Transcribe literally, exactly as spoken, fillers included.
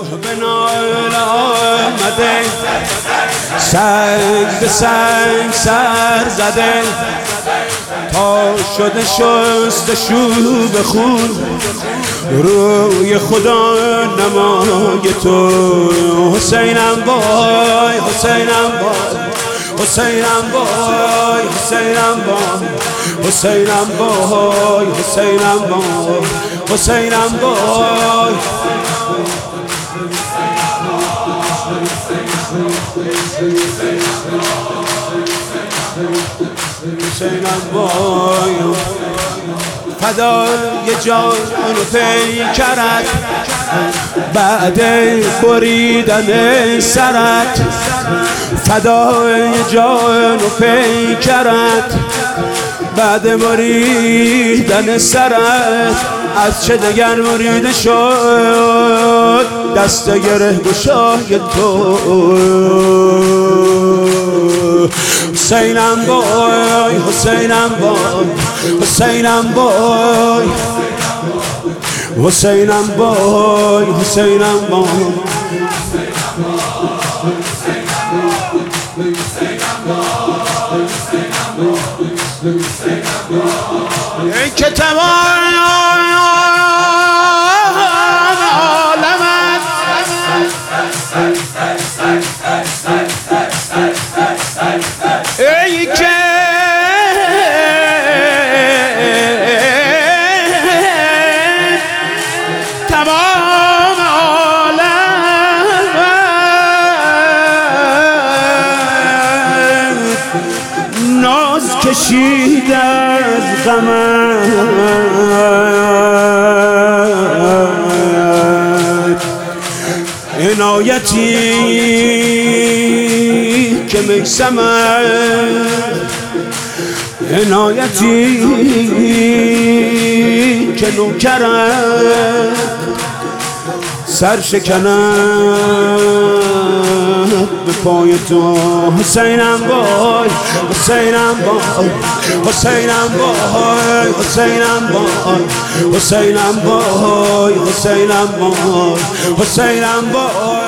به نال آمده، سنگ به سنگ سر زده، تا شده شستشو به خون روی خدا نمای تو. حسینم بای، حسینم بای، حسینم بای، حسینم بای، حسینم بای، حسینم بای، حسینم بای. حسینم بای فدای جان و پیکرت، بعد بریدن سرت، فدای جان و پیکرت، بعد بریدن سرت. از چه دگر بریده شد دست گره گشای تو. حسینم بای، حسینم بای، حسینم بای، حسینم بای، حسینم بای. ای که تمام عالمت ای که تمام عالمت ناز کشید از غمت، عنایتی که میسمت، عنایتی که نوکرت، سر شکنم به پای تو. حسینم بای، حسینم بای، حسینم بای، حسینم بای، حسینم بای، حسینم بای، حسینم بای.